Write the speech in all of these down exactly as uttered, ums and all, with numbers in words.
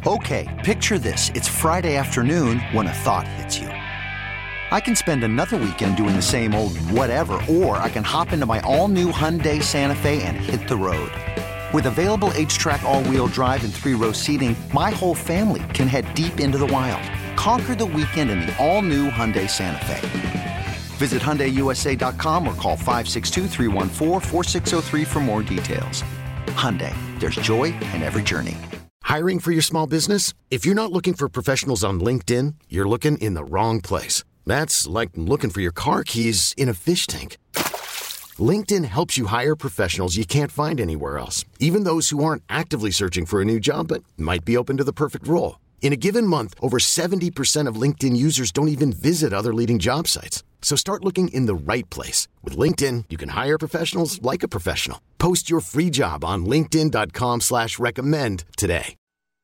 Okay, picture this. It's Friday afternoon when a thought hits you. I can spend another weekend doing the same old whatever, or I can hop into my all-new Hyundai Santa Fe and hit the road. With available H-Track all-wheel drive and three-row seating, my whole family can head deep into the wild. Conquer the weekend in the all-new Hyundai Santa Fe. Visit Hyundai U S A dot com or call five six two, three one four, four six zero three for more details. Hyundai, there's joy in every journey. Hiring for your small business? If you're not looking for professionals on LinkedIn, you're looking in the wrong place. That's like looking for your car keys in a fish tank. LinkedIn helps you hire professionals you can't find anywhere else, even those who aren't actively searching for a new job but might be open to the perfect role. In a given month, over seventy percent of LinkedIn users don't even visit other leading job sites. So start looking in the right place. With LinkedIn, you can hire professionals like a professional. Post your free job on linkedin dot com slash recommend today.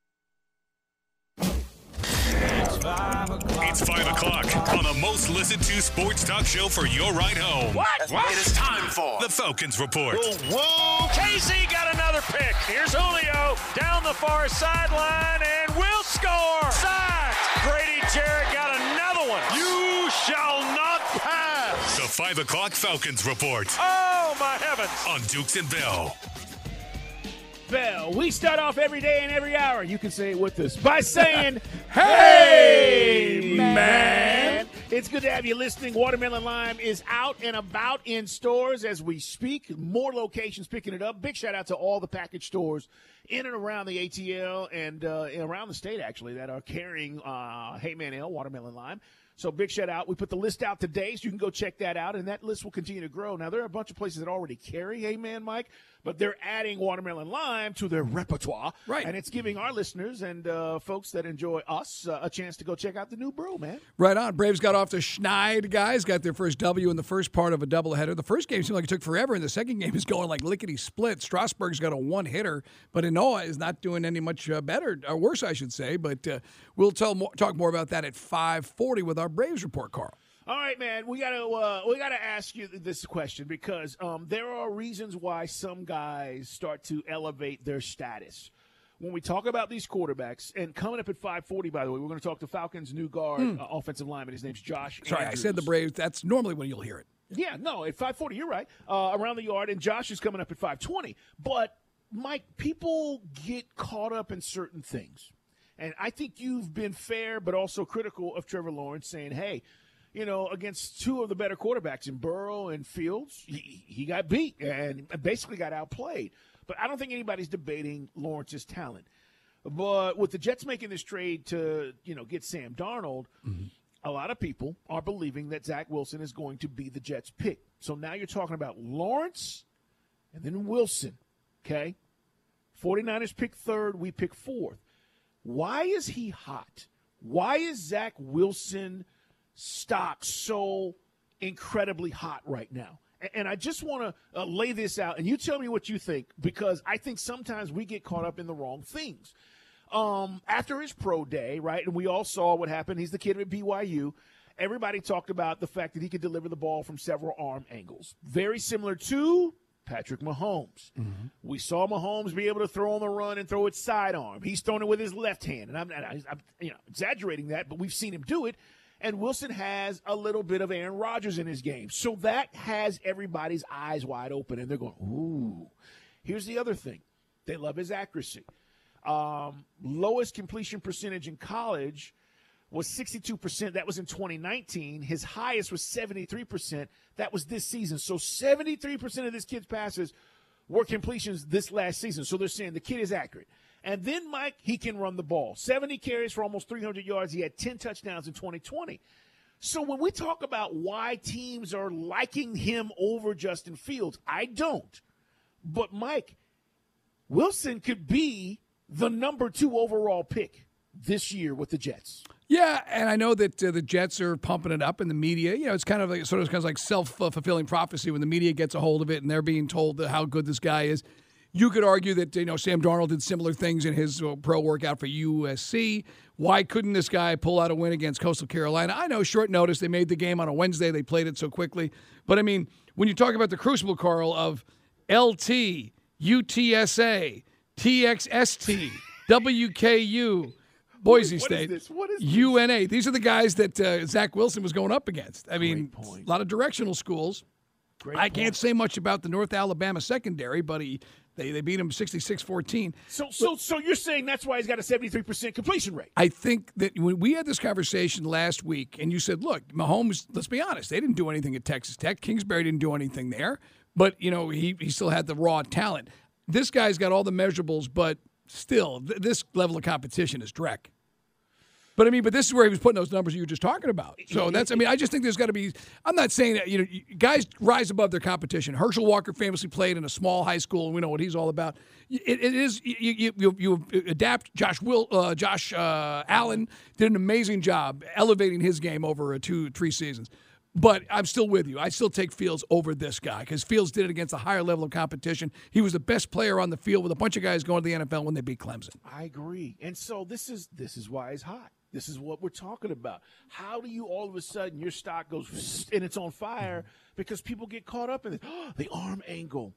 It's five o'clock on the most listened to sports talk show for your ride home. What? What? It is time for the Falcons Report. Whoa, whoa. Casey got another pick. Here's Julio down the far sideline and will score. Sacked. Grady Jarrett got another one. You shall not pass. The five o'clock Falcons Report. Oh, my heavens. On Dukes and Bell. Bell. We start off every day and every hour. You can say it with us by saying, hey, man. It's good to have you listening. Watermelon Lime is out and about in stores as we speak. More locations picking it up. Big shout out to all the package stores in and around the A T L and uh, around the state, actually, that are carrying uh, Hey Man Ale, Watermelon Lime. So big shout out. We put the list out today, so you can go check that out, and that list will continue to grow. Now, there are a bunch of places that already carry Hey Man, Mike, but they're adding Watermelon Lime to their repertoire. Right. And it's giving our listeners and uh, folks that enjoy us uh, a chance to go check out the new brew, man. Right on. Braves got off to Schneid, guys. Got their first W in the first part of a doubleheader. The first game seemed like it took forever, and the second game is going like lickety-split. Strasburg's got a one-hitter, but Inoa is not doing any much uh, better, or worse, I should say. But uh, we'll tell more, talk more about that at five forty with our Braves report, Carl. All right, man. We gotta uh, we gotta ask you this question because um, there are reasons why some guys start to elevate their status. When we talk about these quarterbacks, and coming up at five forty, by the way, we're going to talk to Falcons' new guard, hmm. uh, offensive lineman. His name's Josh Sorry, Andrews. I said the Braves. That's normally when you'll hear it. Yeah, no, at five forty, you're right. Uh, around the yard, and Josh is coming up at five twenty. But, Mike, people get caught up in certain things. And I think you've been fair but also critical of Trevor Lawrence, saying, hey, you know, against two of the better quarterbacks in Burrow and Fields, he, he got beat and basically got outplayed. But I don't think anybody's debating Lawrence's talent. But with the Jets making this trade to, you know, get Sam Darnold, mm-hmm. a lot of people are believing that Zach Wilson is going to be the Jets' pick. So now you're talking about Lawrence and then Wilson, okay? 49ers pick third, we pick fourth. Why is he hot? Why is Zach Wilson stock so incredibly hot right now? And I just want to uh, lay this out, and you tell me what you think, because I think sometimes we get caught up in the wrong things. Um, after his pro day, right, and we all saw what happened. He's the kid at B Y U. Everybody talked about the fact that he could deliver the ball from several arm angles. Very similar to Patrick Mahomes. Mm-hmm. We saw Mahomes be able to throw on the run and throw it sidearm. He's thrown it with his left hand, and I'm, I'm, I'm you know, exaggerating that, but we've seen him do it. And Wilson has a little bit of Aaron Rodgers in his game. So that has everybody's eyes wide open, and they're going, ooh. Here's the other thing. They love his accuracy. Um, lowest completion percentage in college was sixty-two percent. That was in twenty nineteen. His highest was seventy-three percent. That was this season. So seventy-three percent of this kid's passes were completions this last season. So they're saying the kid is accurate. And then, Mike, he can run the ball. seventy carries for almost three hundred yards. He had ten touchdowns in twenty twenty. So when we talk about why teams are liking him over Justin Fields, I don't. But, Mike, Wilson could be the number two overall pick this year with the Jets. Yeah, and I know that uh, the Jets are pumping it up in the media. You know, it's kind of like sort of kind of like self-fulfilling prophecy when the media gets a hold of it and they're being told how good this guy is. You could argue that, you know, Sam Darnold did similar things in his uh, pro workout for U S C. Why couldn't this guy pull out a win against Coastal Carolina? I know, short notice. They made the game on a Wednesday. They played it so quickly. But, I mean, when you talk about the crucible, Carl, of L T, U T S A, T X S T, W K U, Boise what is State, this? What is this? U N A. These are the guys that uh, Zach Wilson was going up against. I mean, point. a lot of directional schools. Great I point. can't say much about the North Alabama secondary, but he they, they beat him sixty-six fourteen. So, so, so you're saying that's why he's got a seventy-three percent completion rate? I think that when we had this conversation last week, and you said, look, Mahomes, let's be honest, they didn't do anything at Texas Tech. Kingsbury didn't do anything there, but, you know, he, he still had the raw talent. This guy's got all the measurables, but still, th- this level of competition is Drek. But, I mean, but this is where he was putting those numbers you were just talking about. So that's, I mean, I just think there's got to be, I'm not saying that, you know, guys rise above their competition. Herschel Walker famously played in a small high school, and we know what he's all about. It, it is, you, you, you adapt. Josh Will, uh, Josh uh, Allen did an amazing job elevating his game over a two, three seasons. But I'm still with you. I still take Fields over this guy because Fields did it against a higher level of competition. He was the best player on the field with a bunch of guys going to the N F L when they beat Clemson. I agree. And so this is this is why he's hot. This is what we're talking about. How do you all of a sudden your stock goes and it's on fire because people get caught up in it? Oh, the arm angle.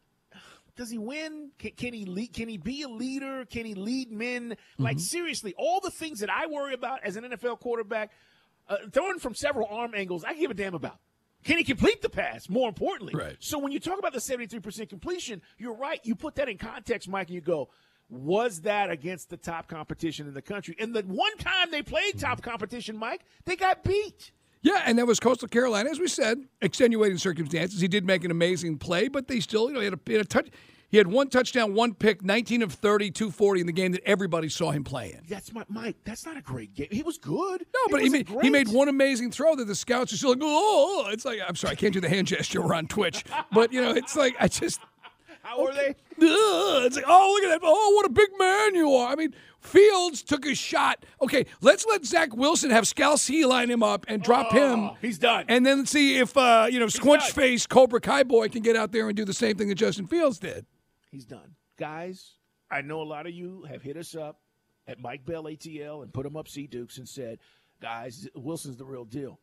Does he win? Can, can he lead? Can he be a leader? Can he lead men? Mm-hmm. Like seriously, all the things that I worry about as an N F L quarterback, uh, throwing from several arm angles, I give a damn about. Can he complete the pass? More importantly, right. So when you talk about the seventy-three percent completion, you're right. You put that in context, Mike, and you go, was that against the top competition in the country? And the one time they played top competition, Mike, they got beat. Yeah, and that was Coastal Carolina, as we said, extenuating circumstances. He did make an amazing play, but they still, you know, he had a, he had a touch. He had one touchdown, one pick, nineteen of thirty, two forty in the game that everybody saw him play in. That's my Mike. That's not a great game. He was good. No, but he made, great. he made one amazing throw that the scouts are still like, oh, it's like, I'm sorry, I can't do the hand gesture. We're on Twitch. But, you know, it's like, I just. How are they? It's like, oh, look at that. Oh, what a big man you are. I mean, Fields took a shot. Okay, let's let Zach Wilson have Scalzi line him up and drop oh, him. He's done. And then see if, uh, you know, Squinch Face Cobra Kai Boy can get out there and do the same thing that Justin Fields did. He's done. Guys, I know a lot of you have hit us up at Mike Bell A T L and put him up C Dukes and said, guys, Wilson's the real deal.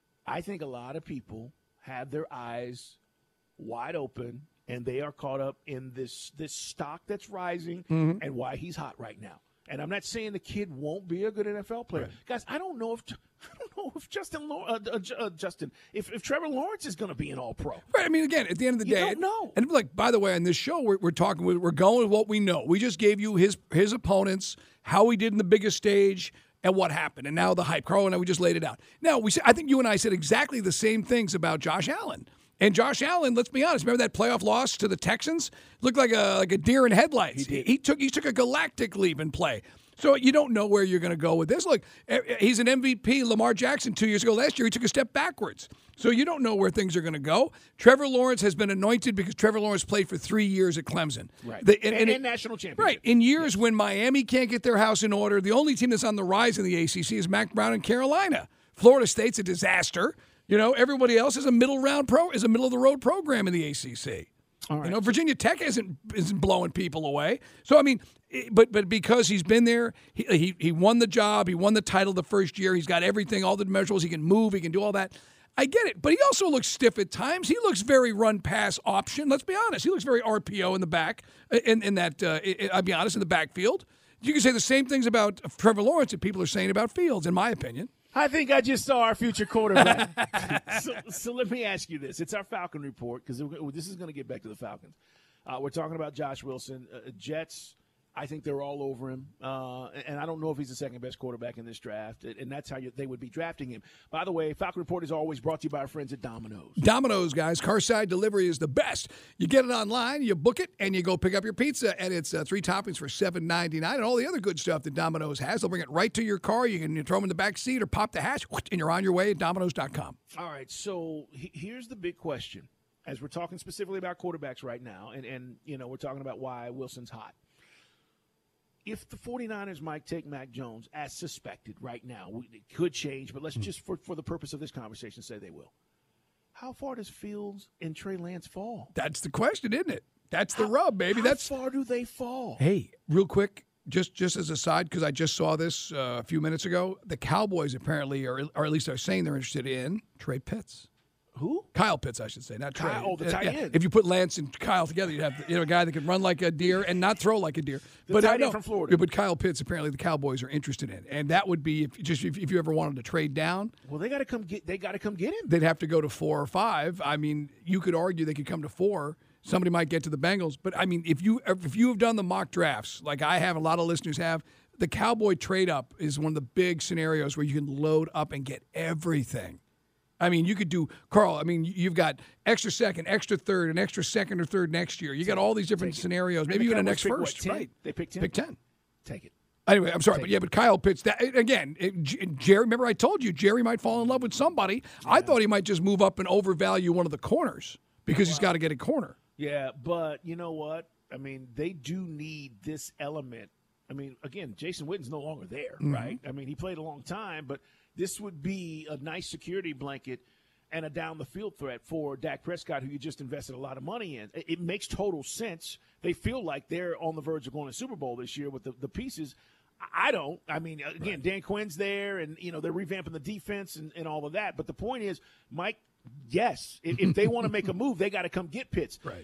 I think a lot of people have their eyes wide open and they are caught up in this this stock that's rising mm-hmm. and why he's hot right now. And I'm not saying the kid won't be a good N F L player, right. Guys. I don't know if I don't know if Justin uh, uh, uh, Justin if, if Trevor Lawrence is going to be an All Pro. Right. I mean, again, at the end of the you day, don't know. And like, by the way, on this show, we're, we're talking, we're going with what we know. We just gave you his his opponents, how he did in the biggest stage, and what happened, and now the hype. Carl and I, we just laid it out. Now, we I think you and I said exactly the same things about Josh Allen. And Josh Allen, let's be honest, remember that playoff loss to the Texans? Looked like a like a deer in headlights. He, he took he took a galactic leap in play. So you don't know where you're going to go with this. Look, he's an M V P. Lamar Jackson two years ago. Last year, he took a step backwards. So you don't know where things are going to go. Trevor Lawrence has been anointed because Trevor Lawrence played for three years at Clemson. Right. The, and, and, and, and national championship. Right. In years when Miami can't get their house in order, the only team that's on the rise in the A C C is Mac Brown and Carolina. Florida State's a disaster. You know, everybody else is a middle round pro is a middle of the road program in the A C C. All right. You know, Virginia Tech isn't isn't blowing people away. So I mean, but but because he's been there, he, he he won the job, he won the title the first year. He's got everything, all the measurables. He can move, he can do all that. I get it, but he also looks stiff at times. He looks very run pass option. Let's be honest, he looks very R P O in the back. In in that, uh, I'll be honest, in the backfield. You can say the same things about Trevor Lawrence that people are saying about Fields, in my opinion. I think I just saw our future quarterback. so, so let me ask you this. It's our Falcon report because this is going to get back to the Falcons. Uh, we're talking about Josh Wilson. Uh, Jets, I think they're all over him. Uh, and I don't know if he's the second best quarterback in this draft. And that's how you, they would be drafting him. By the way, Falcon Report is always brought to you by our friends at Domino's. Domino's, guys. Carside delivery is the best. You get it online, you book it, and you go pick up your pizza. And it's uh, three toppings for seven ninety-nine, and all the other good stuff that Domino's has. They'll bring it right to your car. You can throw them in the back seat or pop the hatch, and you're on your way at Domino's dot com. All right, so he, here's the big question. As we're talking specifically about quarterbacks right now, and, and you know, we're talking about why Wilson's hot. If the 49ers might take Mac Jones as suspected right now, it could change, but let's just, for, for the purpose of this conversation, say they will. How far does Fields and Trey Lance fall? That's the question, isn't it? That's the how, rub, baby. How That's far do they fall? Hey, real quick, just just as a side, because I just saw this uh, a few minutes ago, the Cowboys apparently, are, or at least are saying they're interested in Trey Pitts. Who? Kyle Pitts, I should say, not Trey. Kyle, oh, the Uh, tight yeah. end. If you put Lance and Kyle together, you'd have you know a guy that could run like a deer and not throw like a deer. The but tight I end know, from Florida. Yeah, but Kyle Pitts, apparently, the Cowboys are interested in, and that would be if just if, if you ever wanted to trade down. Well, they got to come get. They got to come get him. They'd have to go to four or five. I mean, you could argue they could come to four. Somebody might get to the Bengals, but I mean, if you if you have done the mock drafts like I have, a lot of listeners have, the Cowboy trade up is one of the big scenarios where you can load up and get everything. I mean, you could do, Carl, I mean, you've got extra second, extra third, an extra second or third next year. You got all these different scenarios, maybe even a next Cowboys first. pick, what, ten? Right. They pick ten? Pick ten. Take it. Anyway, I'm sorry, Take but yeah, but Kyle Pitts, that, again, it, Jerry, remember I told you, Jerry might fall in love with somebody. Yeah. I thought he might just move up and overvalue one of the corners because wow. he's got to get a corner. Yeah, but you know what? I mean, they do need this element. I mean, again, Jason Witten's no longer there, mm-hmm. right? I mean, he played a long time, but this would be a nice security blanket and a down-the-field threat for Dak Prescott, who you just invested a lot of money in. It makes total sense. They feel like they're on the verge of going to Super Bowl this year with the, the pieces. I don't. I mean, again, right. Dan Quinn's there, and, you know, they're revamping the defense and, and all of that. But the point is, Mike, yes, if, if they want to make a move, they got to come get Pitts. Right.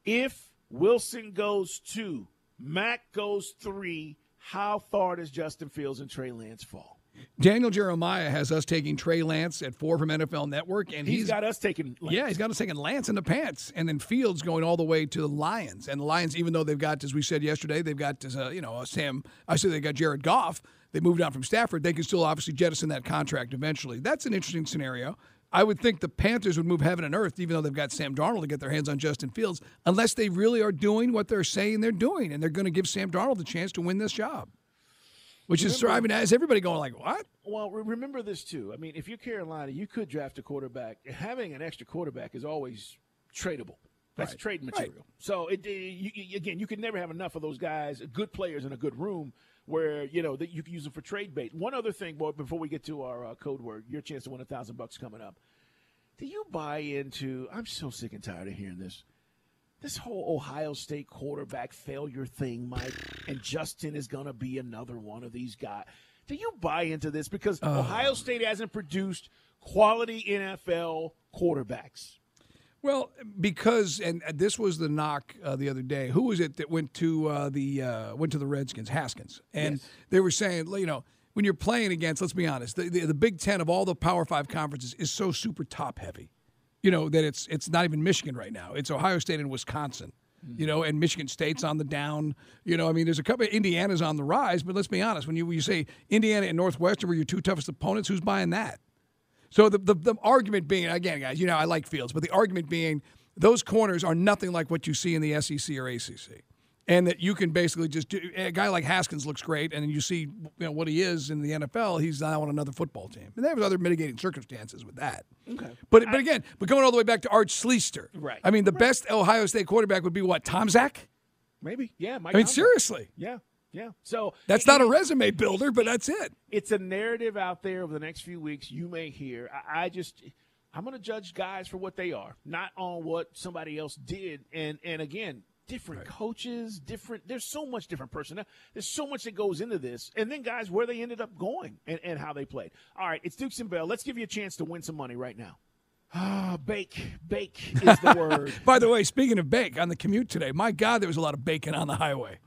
If Wilson goes two, Mack goes three, how far does Justin Fields and Trey Lance fall? Daniel Jeremiah has us taking Trey Lance at four from N F L Network, and he's, he's got us taking Lance. Yeah, he's got us taking Lance in the pants, and then Fields going all the way to the Lions. And the Lions, even though they've got, as we said yesterday, they've got uh, you know Sam. I said they got Jared Goff. They moved on from Stafford. They can still obviously jettison that contract eventually. That's an interesting scenario. I would think the Panthers would move heaven and earth, even though they've got Sam Darnold to get their hands on Justin Fields, unless they really are doing what they're saying they're doing, and they're going to give Sam Darnold the chance to win this job. Which remember, is driving as everybody going like, what? Well, remember this, too. I mean, if you're Carolina, you could draft a quarterback. Having an extra quarterback is always tradable. That's right. trade material. Right. So, it, you, you, again, you can never have enough of those guys, good players in a good room, where, you know, that you can use them for trade bait. One other thing, boy, before we get to our uh, code word, your chance to win a thousand bucks coming up. Do you buy into – I'm so sick and tired of hearing this. This whole Ohio State quarterback failure thing, Mike, and Justin is going to be another one of these guys. Do you buy into this? Because uh, Ohio State hasn't produced quality N F L quarterbacks. Well, because, and this was the knock uh, the other day. Who was it that went to uh, the uh, went to the Redskins? Haskins. And yes. they were saying, you know, when you're playing against, let's be honest, the, the, the Big Ten of all the Power Five conferences is so super top-heavy. You know, that it's it's not even Michigan right now. It's Ohio State and Wisconsin, mm-hmm. you know, and Michigan State's on the down. You know, I mean, there's a couple of Indiana's on the rise, but let's be honest. When you, when you say Indiana and Northwestern were your two toughest opponents, who's buying that? So the, the the argument being, again, guys, you know, I like Fields, but the argument being those corners are nothing like what you see in the S E C or A C C. And that you can basically just do – a guy like Haskins looks great, and then you see you know, what he is in the N F L, he's now on another football team. And there was other mitigating circumstances with that. Okay. But but again, but going all the way back to Art Schlichter. Right. I mean, the right. best Ohio State quarterback would be what, Tom Zach? Maybe, yeah. Mike I mean, Tomlin. seriously. Yeah, yeah. So that's it, not a resume builder, but that's it. It's a narrative out there over the next few weeks you may hear. I, I just – I'm going to judge guys for what they are, not on what somebody else did. And and again – different right. coaches, different – there's so much different personnel. There's so much that goes into this. And then, guys, where they ended up going and, and how they played. All right, it's Dukes and Bell. Let's give you a chance to win some money right now. Ah, bake. Bake is the word. By the way, speaking of bake, on the commute today, my God, there was a lot of bacon on the highway.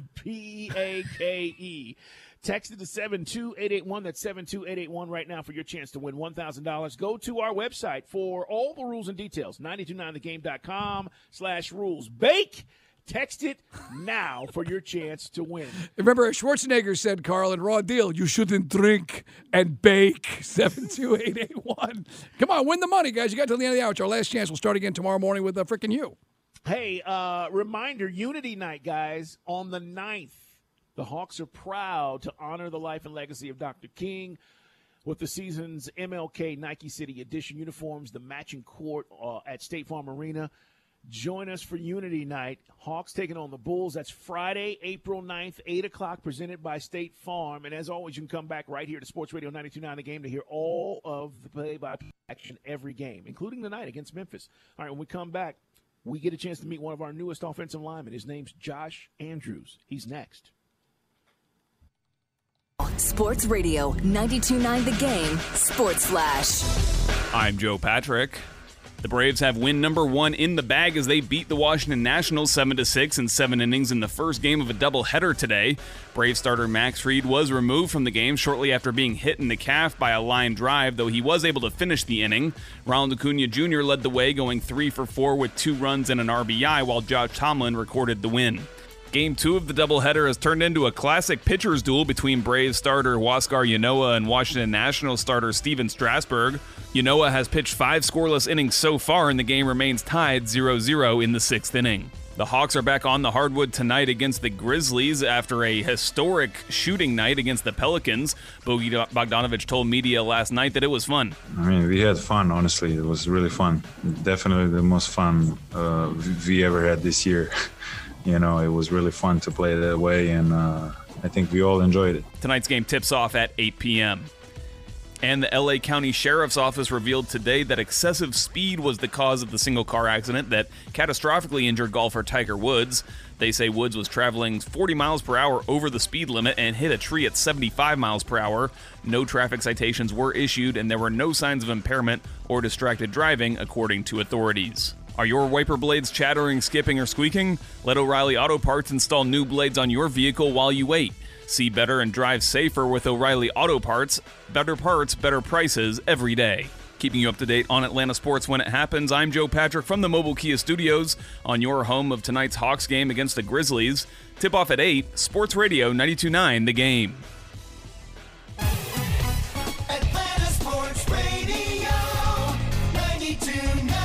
P A K E. Text it to seven two eight eight one. That's seven two eight eight one right now for your chance to win one thousand dollars. Go to our website for all the rules and details, nine two nine the game dot com slash rules. Bake. Text it now for your chance to win. Remember, Schwarzenegger said, Carl, in Raw Deal, you shouldn't drink and bake. seven two eight eight one. Come on, win the money, guys. You got till the end of the hour. It's our last chance. We'll start again tomorrow morning with uh, frickin' you. Hey, uh, reminder, Unity Night, guys, on the ninth. The Hawks are proud to honor the life and legacy of Doctor King with the season's M L K Nike City Edition uniforms, the matching court uh, at State Farm Arena. Join us for Unity Night. Hawks taking on the Bulls. That's Friday, April ninth, eight o'clock, presented by State Farm. And as always, you can come back right here to Sports Radio ninety-two point nine The Game to hear all of the play-by-play action every game, including tonight against Memphis. All right, when we come back, we get a chance to meet one of our newest offensive linemen. His name's Josh Andrews. He's next. Sports Radio ninety-two point nine The Game Sports Flash. I'm Joe Patrick. The Braves have win number one in the bag as they beat the Washington Nationals seven to six in seven innings in the first game of a doubleheader today. Braves starter Max Fried was removed from the game shortly after being hit in the calf by a line drive, though he was able to finish the inning. Ronald Acuna Junior led the way, going three for four with two runs and an R B I, while Josh Tomlin recorded the win. Game two of the doubleheader has turned into a classic pitcher's duel between Braves starter Huáscar Ynoa and Washington Nationals starter Steven Strasburg. Ynoa has pitched five scoreless innings so far, and the game remains tied zero zero in the sixth inning. The Hawks are back on the hardwood tonight against the Grizzlies after a historic shooting night against the Pelicans. Bogey Bogdanovic told media last night that it was fun. I mean, we had fun, honestly. It was really fun. Definitely the most fun uh, we ever had this year. You know, it was really fun to play that way, and uh, I think we all enjoyed it. Tonight's game tips off at eight p.m. And the L A County Sheriff's Office revealed today that excessive speed was the cause of the single-car accident that catastrophically injured golfer Tiger Woods. They say Woods was traveling forty miles per hour over the speed limit and hit a tree at seventy-five miles per hour. No traffic citations were issued, and there were no signs of impairment or distracted driving, according to authorities. Are your wiper blades chattering, skipping, or squeaking? Let O'Reilly Auto Parts install new blades on your vehicle while you wait. See better and drive safer with O'Reilly Auto Parts. Better parts, better prices every day. Keeping you up to date on Atlanta sports when it happens, I'm Joe Patrick from the Mobile Kia Studios on your home of tonight's Hawks game against the Grizzlies. Tip off at eight, Sports Radio ninety-two point nine The Game. Atlanta Sports Radio ninety-two point nine.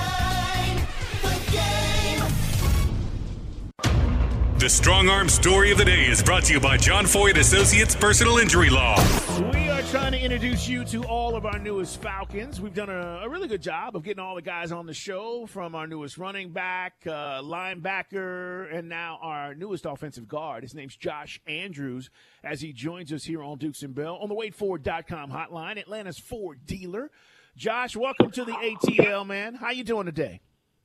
The Strong Arm Story of the Day is brought to you by John Foyd Associates Personal Injury Law. We are trying to introduce you to all of our newest Falcons. We've done a, a really good job of getting all the guys on the show, from our newest running back, uh, linebacker, and now our newest offensive guard. His name's Josh Andrews, as he joins us here on Dukes and Bell on the Wade Ford dot com hotline, Atlanta's Ford dealer. Josh, welcome to the A T L, man. How you doing today?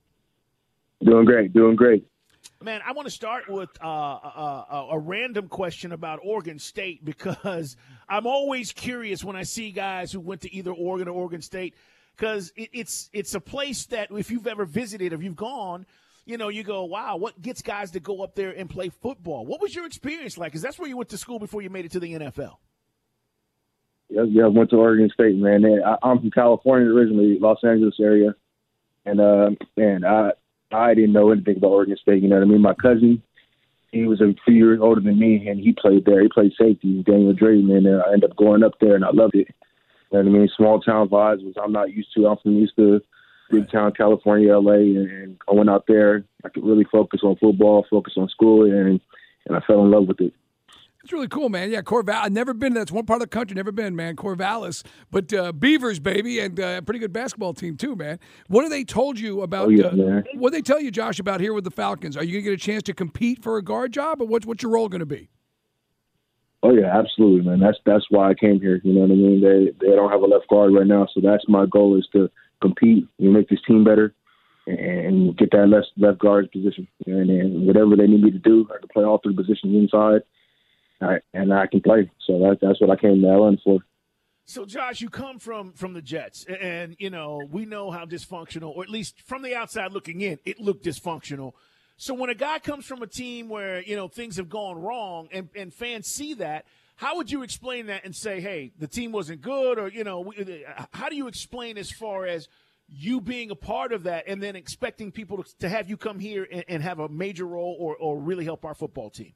Doing great, doing great. Man, I want to start with uh, a, a, a random question about Oregon State, because I'm always curious when I see guys who went to either Oregon or Oregon State, because it, it's it's a place that if you've ever visited, if you've gone, you know, you go, wow, what gets guys to go up there and play football? What was your experience like? Because that's where you went to school before you made it to the N F L. Yeah, yeah, I went to Oregon State, man. I, I'm from California originally, Los Angeles area, and uh, man, I. I didn't know anything about Oregon State, you know what I mean? My cousin, he was a few years older than me, and he played there. He played safety, Daniel Drayton, and uh, I ended up going up there, and I loved it. You know what I mean? Small town vibes, which I'm not used to. I'm from used to big town California, L A, and, and I went out there. I could really focus on football, focus on school, and and I fell in love with it. It's really cool, man. Yeah, Corvallis. I've never been. That's one part of the country. Never been, man. Corvallis, but uh, Beavers, baby, and uh, a pretty good basketball team too, man. What have they told you about? Oh, yeah, uh, what did they tell you, Josh, about here with the Falcons? Are you gonna get a chance to compete for a guard job, or what's what's your role going to be? Oh yeah, absolutely, man. That's that's why I came here. You know what I mean? They they don't have a left guard right now, so that's my goal, is to compete, you know, make this team better, and get that left left guard position. And, and whatever they need me to do, I can play all three positions inside. All right, and I can play. So that, that's what I came to L A for. So, Josh, you come from from the Jets, and, you know, we know how dysfunctional, or at least from the outside looking in, it looked dysfunctional. So when a guy comes from a team where, you know, things have gone wrong and, and fans see that, how would you explain that and say, hey, the team wasn't good, or, you know, how do you explain as far as you being a part of that and then expecting people to, to have you come here and, and have a major role or, or really help our football team?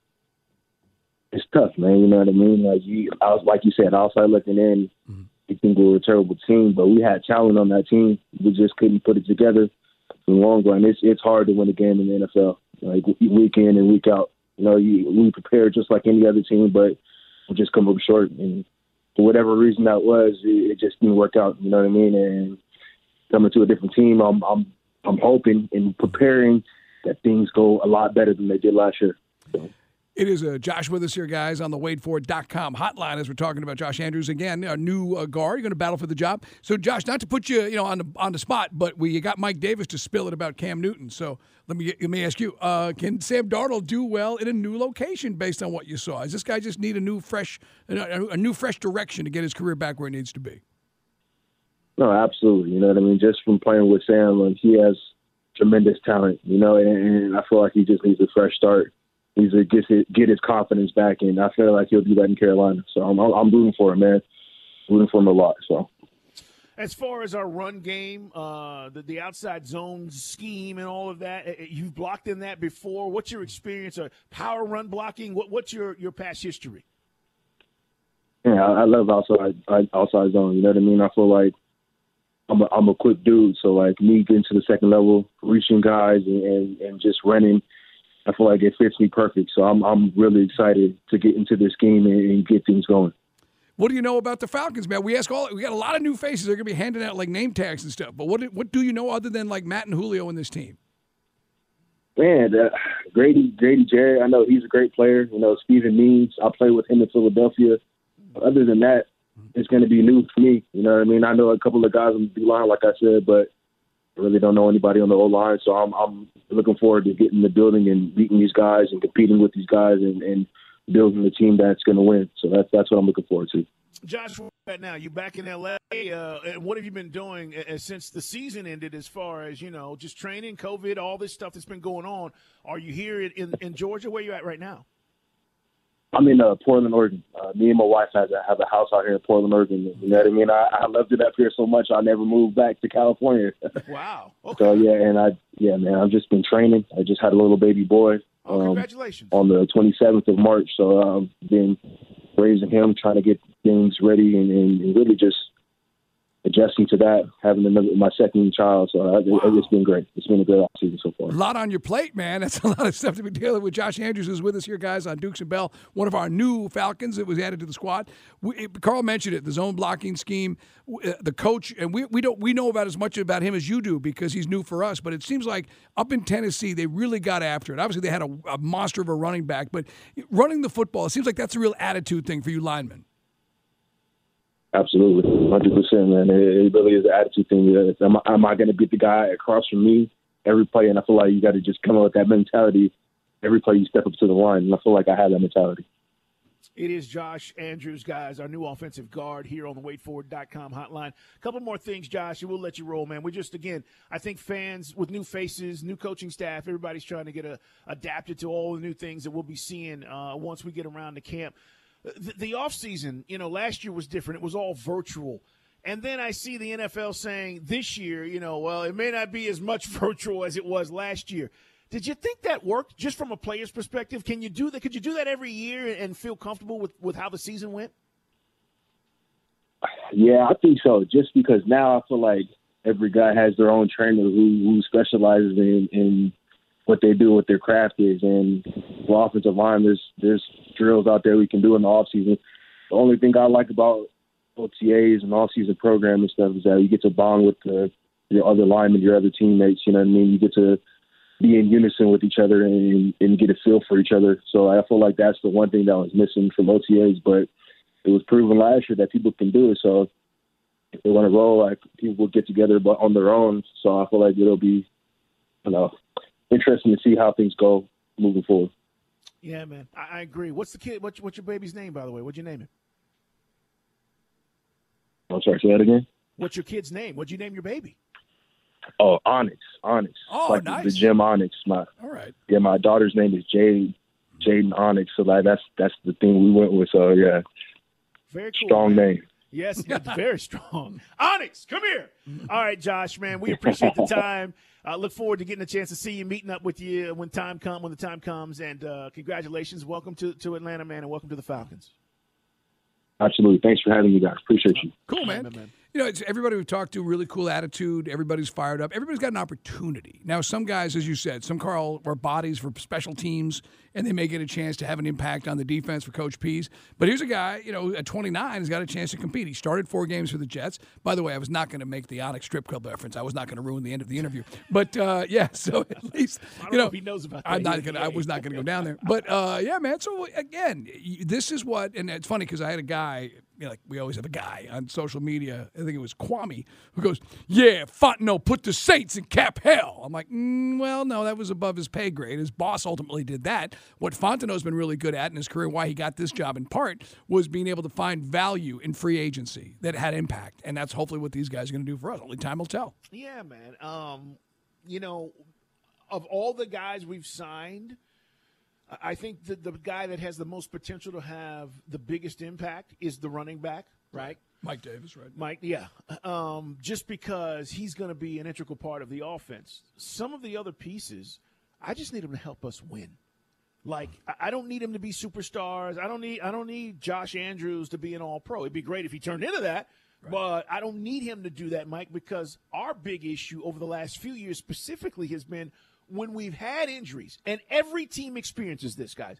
It's tough, man. You know what I mean? Like you, I was like you said, outside looking in, mm-hmm. you think we were a terrible team, but we had talent on that team. We just couldn't put it together in the long run. It's it's hard to win a game in the N F L, like week in and week out. You know, you, we prepare just like any other team, but we just come up short. And for whatever reason that was, it, it just didn't work out. You know what I mean? And coming to a different team, I'm I'm I'm hoping and preparing that things go a lot better than they did last year. So. It is uh, Josh with us here, guys, on the Wade Ford dot com hotline as we're talking about Josh Andrews again, a new uh, guard. You're going to battle for the job. So, Josh, not to put you, you know, on the on the spot, but we got Mike Davis to spill it about Cam Newton. So let me let me ask you: uh, can Sam Darnold do well in a new location based on what you saw? Does this guy just need a new fresh a, a new fresh direction to get his career back where it needs to be? No, absolutely. You know what I mean? Just from playing with Sam, like, he has tremendous talent, you know, and, and I feel like he just needs a fresh start. He needs to get his, get his confidence back, and I feel like he'll do that in Carolina. So I'm, I'm rooting for him, man. Rooting for him a lot. So. As far as our run game, uh, the, the outside zone scheme and all of that, you've blocked in that before. What's your experience of power run blocking? What, what's your, your past history? Yeah, I, I love outside outside zone. You know what I mean? I feel like I'm a, I'm a quick dude, so like me getting to the second level, reaching guys and, and, and just running, I feel like it fits me perfect. So I'm I'm really excited to get into this game and, and get things going. What do you know about the Falcons, man? We ask all. We got a lot of new faces. They're going to be handing out like name tags and stuff. But what do, what do you know other than like Matt and Julio in this team? Man, uh, Grady Grady Jarrett, I know he's a great player. You know, Steven Means, I played with him in Philadelphia. Other than that, it's going to be new for me. You know what I mean? I know a couple of guys on the line, like I said, but I really don't know anybody on the O-line. So I'm, I'm looking forward to getting in the building and beating these guys and competing with these guys and, and building the team that's going to win. So that's, that's what I'm looking forward to. Josh, right now, you back in L A. Uh, and what have you been doing uh, since the season ended as far as, you know, just training, COVID, all this stuff that's been going on? Are you here in, in, in Georgia? Where are you at right now? I'm in uh, Portland, Oregon. Uh, me and my wife have a, have a house out here in Portland, Oregon. You know what I mean? I, I loved it up here so much I never moved back to California. Wow. Okay. So, yeah, and I, yeah, man, I've just been training. I just had a little baby boy. Oh, um, congratulations. On the twenty-seventh of March. So I've been raising him, trying to get things ready and, and really just adjusting to that, having another, my second child. So I, wow. It's been great. It's been a good offseason so far. A lot on your plate, man. That's a lot of stuff to be dealing with. Josh Andrews is with us here, guys, on Dukes and Bell, one of our new Falcons that was added to the squad. We, Carl mentioned it, the zone blocking scheme, the coach, and we we don't we know about as much about him as you do because he's new for us, but it seems like up in Tennessee, they really got after it. Obviously, they had a, a monster of a running back, but running the football, it seems like that's a real attitude thing for you linemen. Absolutely, one hundred percent, man. It, it really is an attitude thing. Am, am I going to beat the guy across from me every play? And I feel like you got to just come up with that mentality every play you step up to the line. And I feel like I have that mentality. It is Josh Andrews, guys, our new offensive guard here on the wait forward dot com hotline. A couple more things, Josh, and we'll let you roll, man. We just, again, I think fans with new faces, new coaching staff, everybody's trying to get a, adapted to all the new things that we'll be seeing uh, once we get around to camp. The, the offseason, you know, last year was different. It was all virtual. And then I see the N F L saying this year, you know, well, it may not be as much virtual as it was last year. Did you think that worked just from a player's perspective? Can you do that? Could you do that every year and feel comfortable with, with how the season went? Yeah, I think so. Just because now I feel like every guy has their own trainer who, who specializes in, in what they do, what their craft is. And for offensive line, there's there's drills out there we can do in the offseason. The only thing I like about O T As and off-season program and stuff is that you get to bond with the, your other linemen, your other teammates. You know what I mean? You get to be in unison with each other and, and get a feel for each other. So I feel like that's the one thing that was missing from O T As, but it was proven last year that people can do it. So if they want to roll, like, people will get together but on their own. So I feel like it'll be, you know, interesting to see how things go moving forward. Yeah, man, I, I agree. What's the kid? What's, what's your baby's name, by the way? What'd you name him? I'm sorry, say that again? What's your kid's name? What'd you name your baby? Oh, Onyx. Onyx. Oh, like nice. The, the gym Onyx. My, All right. Yeah, my daughter's name is Jade. Jaden Onyx. So like that's that's the thing we went with. So yeah. Very cool. Strong man. name. Yes, very strong. Onyx, come here. All right, Josh, man, we appreciate the time. I uh, look forward to getting a chance to see you, meeting up with you when time come when the time comes. And uh, congratulations, welcome to, to Atlanta, man, and welcome to the Falcons. Absolutely. Thanks for having me, guys. Appreciate you. Cool, man. man. You know, it's everybody we've talked to, really cool attitude. Everybody's fired up. Everybody's got an opportunity. Now, some guys, as you said, some Carl are bodies for special teams, and they may get a chance to have an impact on the defense for Coach Pease. But here's a guy, you know, at twenty-nine, has got a chance to compete. He started four games for the Jets. By the way, I was not going to make the Onyx strip club reference. I was not going to ruin the end of the interview. But, uh, yeah, so at least, I don't you know, know if he knows about that. I'm not gonna, I was not going to go down there. But, uh, yeah, man, so, again, this is what, and it's funny because I had a guy – you know, like we always have a guy on social media, I think it was Kwame, who goes, yeah, Fontenot put the Saints in cap hell. I'm like, mm, well, no, that was above his pay grade. His boss ultimately did that. What Fontenot's been really good at in his career, why he got this job in part, was being able to find value in free agency that had impact. And that's hopefully what these guys are going to do for us. Only time will tell. Yeah, man. Um, you know, of all the guys we've signed, I think that the guy that has the most potential to have the biggest impact is the running back, right? Mike Davis, right? Mike, yeah. Um, just because he's going to be an integral part of the offense. Some of the other pieces, I just need him to help us win. Like, I don't need him to be superstars. I don't need I don't need Josh Andrews to be an all-pro. It'd be great if he turned into that, right. But I don't need him to do that, Mike, because our big issue over the last few years specifically has been when we've had injuries, and every team experiences this, guys,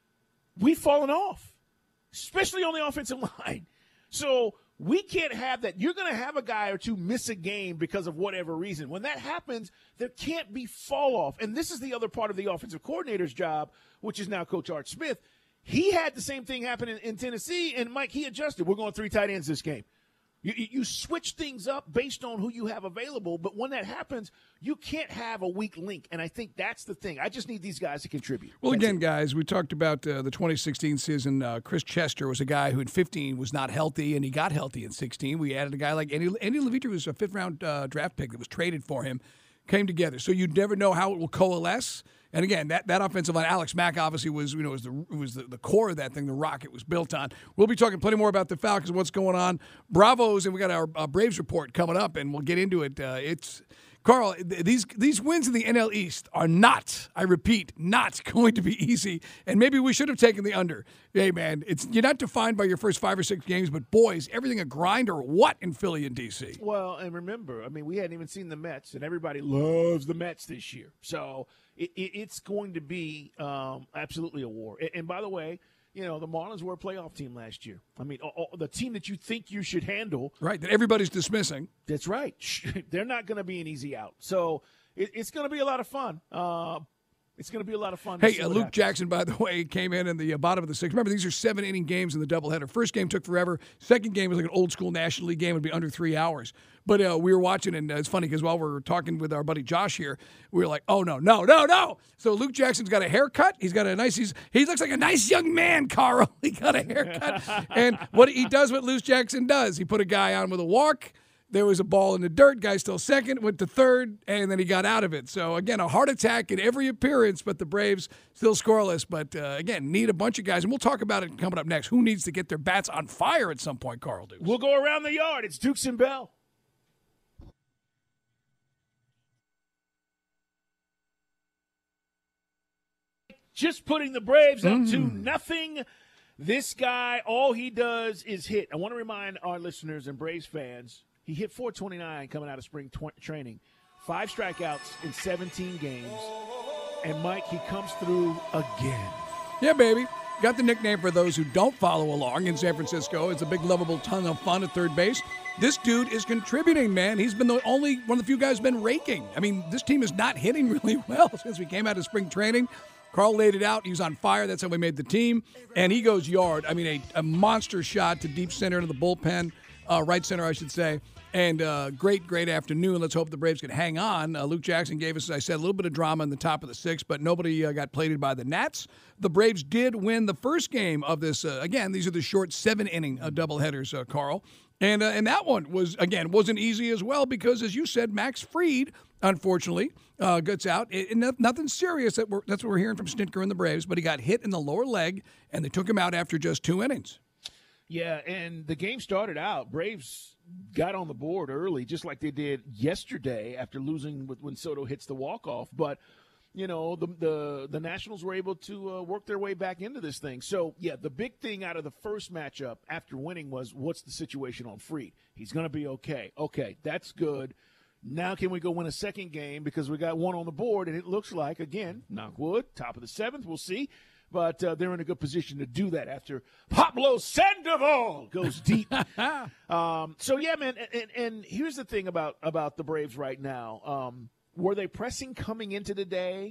we've fallen off, especially on the offensive line. So we can't have that. You're going to have a guy or two miss a game because of whatever reason. When that happens, there can't be fall off. And this is the other part of the offensive coordinator's job, which is now Coach Art Smith. He had the same thing happen in, in Tennessee, and, Mike, he adjusted. We're going three tight ends this game. You, you switch things up based on who you have available, but when that happens, you can't have a weak link, and I think that's the thing. I just need these guys to contribute. Well, That's again, it. guys, we talked about uh, the twenty sixteen season. Uh, Chris Chester was a guy who in fifteen was not healthy, and he got healthy in sixteen. We added a guy like Andy, Andy Levitre, was a fifth-round uh, draft pick that was traded for him, came together. So you never know how it will coalesce. And again, that, that offensive line, Alex Mack obviously was, you know, was the was the, the core of that thing, the rock it was built on. We'll be talking plenty more about the Falcons and what's going on. Bravos, and we got our uh, Braves report coming up, and we'll get into it. Uh, it's Carl, th- these these wins in the N L East are not, I repeat, not going to be easy. And maybe we should have taken the under. Hey, man, it's you're not defined by your first five or six games, but boys, everything a grind or what in Philly and D C? Well, and remember, I mean, we hadn't even seen the Mets, and everybody loves the Mets this year. So it, it, it's going to be um, absolutely a war. And, and by the way, you know, the Marlins were a playoff team last year. I mean, all, all, the team that you think you should handle. Right, that everybody's dismissing. That's right. They're not going to be an easy out. So it, it's going to be a lot of fun. Uh, it's going to be a lot of fun. Hey, uh, Luke happens. Jackson, by the way, came in in the uh, bottom of the sixth. Remember, these are seven-inning games in the doubleheader. First game took forever. Second game was like an old-school National League game. It would be under three hours. But uh, we were watching, and uh, it's funny because while we were talking with our buddy Josh here, we were like, oh, no, no, no, no. So Luke Jackson's got a haircut. He's got a nice, he's, he looks like a nice young man, Carl. He got a haircut. And what he does what Luke Jackson does. He put a guy on with a walk. There was a ball in the dirt. Guy still second, went to third, and then he got out of it. So, again, a heart attack in every appearance, but the Braves still scoreless. But, uh, again, need a bunch of guys. And we'll talk about it coming up next. Who needs to get their bats on fire at some point, Carl Dukes? We'll go around the yard. It's Dukes and Bell. Just putting the Braves up mm. to nothing. This guy, all he does is hit. I want to remind our listeners and Braves fans, he hit four twenty-nine coming out of spring tw- training. Five strikeouts in seventeen games. And, Mike, he comes through again. Yeah, baby. Got the nickname for those who don't follow along in San Francisco. It's a big, lovable ton of fun at third base. This dude is contributing, man. He's been the only one of the few guys been raking. I mean, this team is not hitting really well since we came out of spring training. Carl laid it out. He was on fire. That's how we made the team. And he goes yard. I mean, a, a monster shot to deep center into the bullpen, uh, right center, I should say. And uh, great, great afternoon. Let's hope the Braves can hang on. Uh, Luke Jackson gave us, as I said, a little bit of drama in the top of the sixth, but nobody uh, got plated by the Nats. The Braves did win the first game of this. Uh, again, these are the short seven-inning uh, doubleheaders, uh, Carl. And uh, and that one was, again, wasn't easy as well because, as you said, Max Fried, unfortunately, uh, gets out. It, it, nothing serious. That we're, that's what we're hearing from Snitker and the Braves, but he got hit in the lower leg, and they took him out after just two innings. Yeah, and the game started out. Braves got on the board early, just like they did yesterday after losing with, when Soto hits the walk-off. But, you know, the the, the Nationals were able to uh, work their way back into this thing. So, yeah, the big thing out of the first matchup after winning was what's the situation on Fried? He's going to be okay. Okay, that's good. Now can we go win a second game because we got one on the board, and it looks like, again, knock wood, top of the seventh, we'll see. But uh, they're in a good position to do that after Pablo Sandoval goes deep. um, so, yeah, man, and, and here's the thing about, about the Braves right now. Um, were they pressing coming into the day?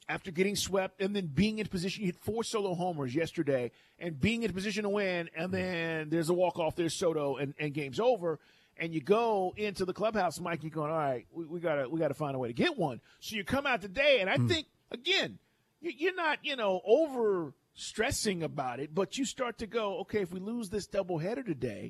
after getting swept and then being in position. You hit four solo homers yesterday and being in position to win, and then there's a walk-off, there's Soto, and, and game's over. And you go into the clubhouse, Mike, you're going, all right, we, we gotta we gotta find a way to get one. So you come out today, and I mm. think, again, you, you're not, you know, over stressing about it, but you start to go, okay, if we lose this doubleheader today,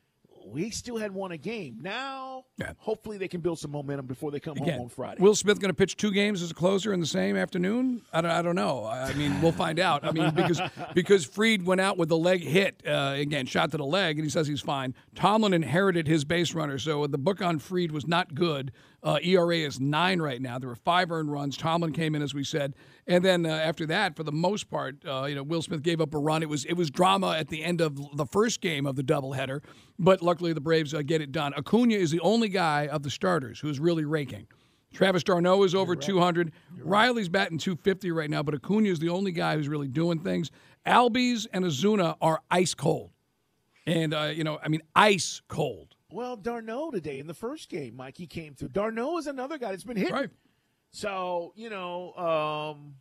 we still had won a game. Now, yeah. hopefully they can build some momentum before they come Again, home on Friday. Will Smith going to pitch two games as a closer in the same afternoon? I don't, I don't know. I mean, we'll find out. I mean, because because Fried went out with the leg hit, uh, again, shot to the leg, and he says he's fine. Tomlin inherited his base runner, so the book on Fried was not good. Uh, E R A is nine right now. There were five earned runs. Tomlin came in, as we said. And then uh, after that, for the most part, uh, you know, Will Smith gave up a run. It was it was drama at the end of the first game of the doubleheader, but luckily the Braves uh, get it done. Acuna is the only guy of the starters who is really raking. Travis d'Arnaud is over right. two hundred. Riley's batting two fifty right now, but Acuna is the only guy who's really doing things. Albies and Ozuna are ice cold. And, uh, you know, I mean, ice cold. Well, d'Arnaud today in the first game, Mike, he came through. d'Arnaud is another guy that's been hit. Right. So, you know, um,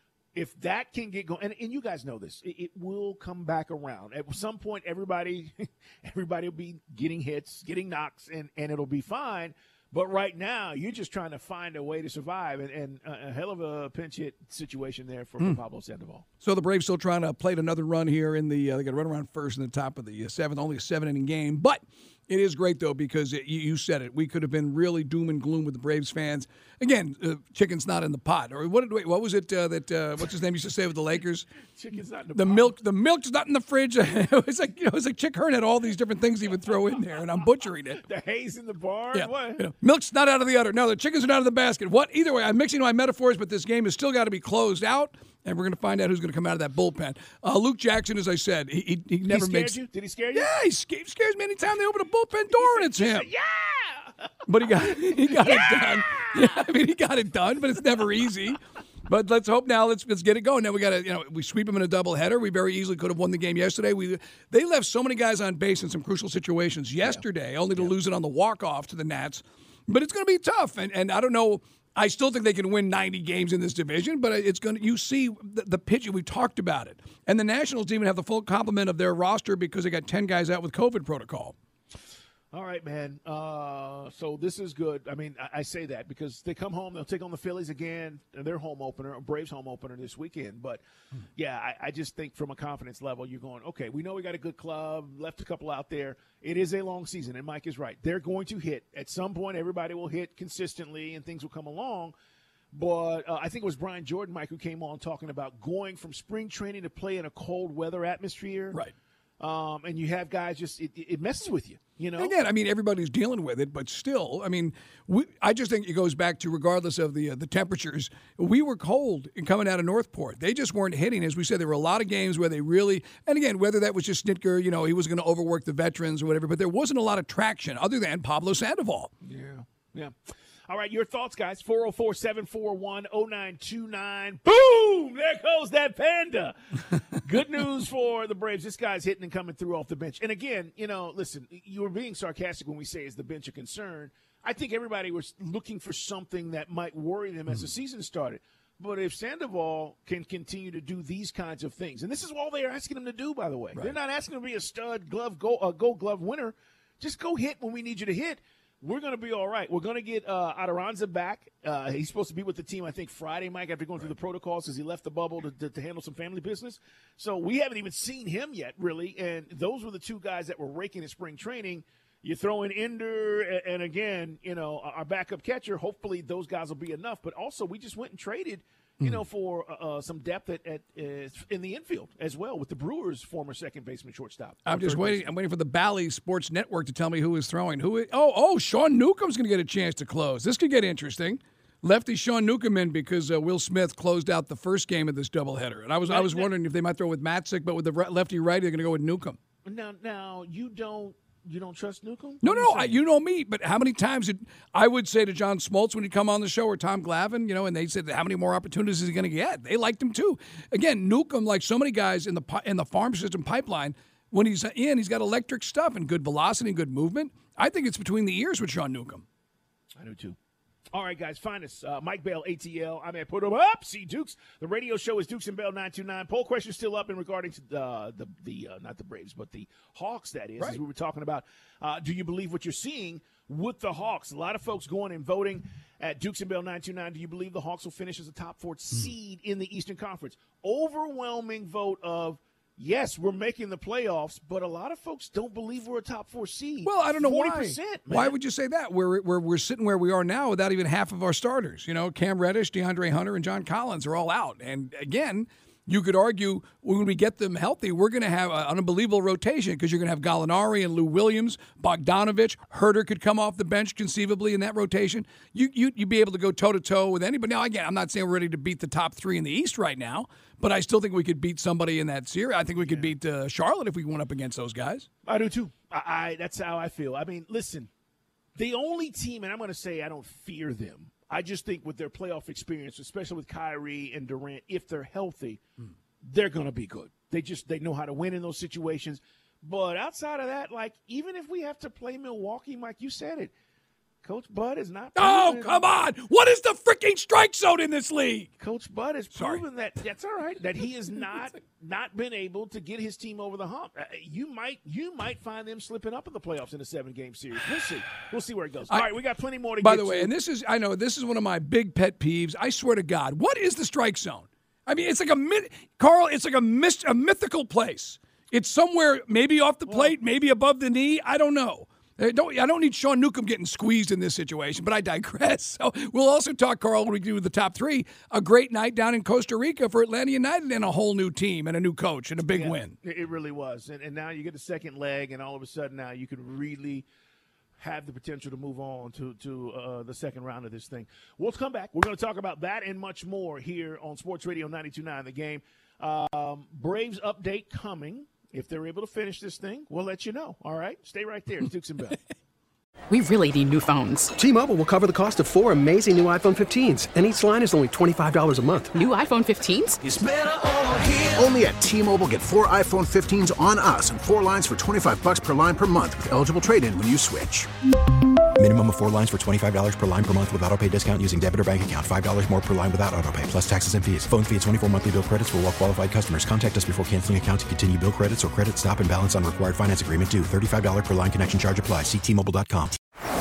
if that can get going, and, and you guys know this, it, it will come back around. At some point, everybody everybody will be getting hits, getting knocks, and, and it'll be fine. But right now, you're just trying to find a way to survive, and, and a hell of a pinch hit situation there for, mm. for Pablo Sandoval. So the Braves still trying to plate another run here in the uh, – they got to run around first in the top of the seventh, only a seven-inning game. But it is great, though, because it, you, you said it. We could have been really doom and gloom with the Braves fans. Again, uh, chicken's not in the pot. Or what did what was it uh, that uh, – what's his name used to say with the Lakers? Chicken's not in the, the pot. milk. The milk's not in the fridge. It was like, you know, it was like Chick Hearn had all these different things he would throw in there, and I'm butchering it. The haze in the bar? Yeah. What? You know, milk's not out of the udder. No, the chickens are not in the basket. What? Either way, I'm mixing my metaphors, but this game has still got to be closed out, and we're going to find out who's going to come out of that bullpen. Uh, Luke Jackson, as I said, he, he, he never he makes. You? Did he scare you? Yeah, he scares me anytime they open a bullpen door and it's him. Yeah. But he got he got yeah! it done. Yeah, I mean he got it done, but it's never easy. But let's hope now. Let's let's get it going. Now we got to, you know, we sweep them in a doubleheader. We very easily could have won the game yesterday. We they left so many guys on base in some crucial situations yesterday, yeah. only to yeah. lose it on the walk off to the Nats. But it's going to be tough, and and I don't know. I still think they can win ninety games in this division, but it's going to. You see the, the pitching. We talked about it, and the Nationals didn't even have the full complement of their roster because they got ten guys out with COVID protocol. All right, man. Uh, so this is good. I mean, I, I say that because they come home, they'll take on the Phillies again, their home opener, Braves home opener this weekend. But, yeah, I, I just think from a confidence level, you're going, okay, we know we got a good club, left a couple out there. It is a long season, and Mike is right. They're going to hit. At some point, everybody will hit consistently, and things will come along. But uh, I think it was Brian Jordan, Mike, who came on talking about going from spring training to play in a cold weather atmosphere. Right. Um, and you have guys just it, it messes with you, you know. Again, I mean, everybody's dealing with it, but still, I mean, we, I just think it goes back to regardless of the uh, the temperatures. We were cold in coming out of Northport. They just weren't hitting. As we said, there were a lot of games where they really, and again, whether that was just Snitker, you know, he was going to overwork the veterans or whatever, but there wasn't a lot of traction other than Pablo Sandoval. Yeah, yeah. All right, your thoughts, guys. four oh four, seven four one, oh nine two nine. Boom! There goes that panda. Good news for the Braves. This guy's hitting and coming through off the bench. And again, you know, listen, you were being sarcastic when we say is the bench a concern. I think everybody was looking for something that might worry them as the season started. But if Sandoval can continue to do these kinds of things, and this is all they're asking him to do, by the way. Right. They're not asking him to be a stud glove, go, uh, gold glove winner. Just go hit when we need you to hit. We're going to be all right. We're going to get uh, Adoranza back. Uh, he's supposed to be with the team, I think, Friday, Mike, after going through the protocols because he left the bubble to, to, to handle some family business. So we haven't even seen him yet, really. And those were the two guys that were raking at spring training. You throw in Ender, and, and again, you know, our backup catcher. Hopefully those guys will be enough. But also we just went and traded, you know, for uh, some depth at, at uh, in the infield as well with the Brewers' former second baseman shortstop. I'm just waiting. Baseman. I'm waiting for the Bally Sports Network to tell me who is throwing. Who? Is, oh, oh, Sean Newcomb's going to get a chance to close. This could get interesting. Lefty Sean Newcomb in because uh, Will Smith closed out the first game of this doubleheader, and I was now, I was now, wondering if they might throw with Matzik, but with the lefty righty, they're going to go with Newcomb. Now, now you don't. You don't trust Newcomb? No, no, I, you know me. But how many times did I would say to John Smoltz when he'd come on the show or Tom Glavine, you know, and they said, how many more opportunities is he going to get? They liked him too. Again, Newcomb, like so many guys in the in the farm system pipeline, when he's in, he's got electric stuff and good velocity and good movement. I think it's between the ears with Sean Newcomb. I do too. All right, guys, find us. Uh, Mike Bell, A T L. I'm at Put 'em Up. See Dukes. The radio show is Dukes and Bell nine two nine. Poll question still up in regarding to uh, the, the uh, not the Braves, but the Hawks, that is, right. as we were talking about. Uh, do you believe what you're seeing with the Hawks? A lot of folks going and voting at Dukes and Bell nine two nine. Do you believe the Hawks will finish as a top four seed in the Eastern Conference? Overwhelming vote of yes, we're making the playoffs, but a lot of folks don't believe we're a top four seed. Well, I don't know forty why. percent, man. Why would you say that? We're, we're, we're sitting where we are now without even half of our starters. You know, Cam Reddish, DeAndre Hunter, and John Collins are all out. And again, you could argue when we get them healthy, we're going to have an unbelievable rotation because you're going to have Gallinari and Lou Williams, Bogdanovich, Herter could come off the bench conceivably in that rotation. You, you, you'd be able to go toe-to-toe with anybody. Now, again, I'm not saying we're ready to beat the top three in the East right now, but I still think we could beat somebody in that series. I think we could beat uh, Charlotte if we went up against those guys. I do, too. I, I That's how I feel. I mean, listen, the only team, and I'm going to say I don't fear them, I just think with their playoff experience, especially with Kyrie and Durant, if they're healthy, hmm. they're going to be good. They just they know how to win in those situations. But outside of that, like, even if we have to play Milwaukee, Mike, you said it, Coach Bud is not. Oh, come on. What is the freaking strike zone in this league? Coach Bud has proven that that's all right, that he has not not been able to get his team over the hump. Uh, you might you might find them slipping up in the playoffs in a seven-game series. We'll see. We'll see where it goes. All I, right, we got plenty more to by get to. By the way, and this is, I know, this is one of my big pet peeves. I swear to God, what is the strike zone? I mean, it's like a myth, Carl, it's like a, myst, a mythical place. It's somewhere maybe off the plate, well, maybe above the knee. I don't know. I don't, I don't need Sean Newcomb getting squeezed in this situation, but I digress. So we'll also talk, Carl, when we do the top three. A great night down in Costa Rica for Atlanta United and a whole new team and a new coach and a big yeah, win. It really was. And, and now you get the second leg, and all of a sudden now you can really have the potential to move on to, to uh, the second round of this thing. We'll come back. We're going to talk about that and much more here on Sports Radio ninety-two point nine The Game. Um, Braves update coming. If they're able to finish this thing, we'll let you know. All right? Stay right there. Dukes and Bell. We really need new phones. T-Mobile will cover the cost of four amazing new iPhone fifteens, and each line is only twenty-five dollars a month. New iPhone fifteens? It's better over here. Only at T-Mobile, get four iPhone fifteens on us and four lines for twenty-five dollars per line per month with eligible trade-in when you switch. Minimum of four lines for twenty-five dollars per line per month with autopay discount using debit or bank account. five dollars more per line without autopay, plus taxes and fees. Phone fee at twenty-four monthly bill credits for well-qualified customers. Contact us before canceling account to continue bill credits or credit stop and balance on required finance agreement due. thirty-five dollars per line connection charge applies. See T Mobile dot com.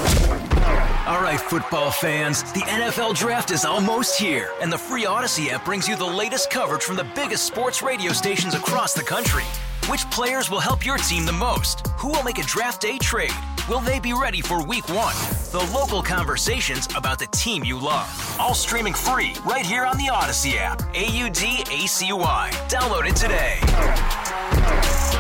All right, football fans, the N F L Draft is almost here, and the free Odyssey app brings you the latest coverage from the biggest sports radio stations across the country. Which players will help your team the most? Who will make a draft day trade? Will they be ready for week one? The local conversations about the team you love. All streaming free right here on the Odyssey app. A U D A C Y. Download it today.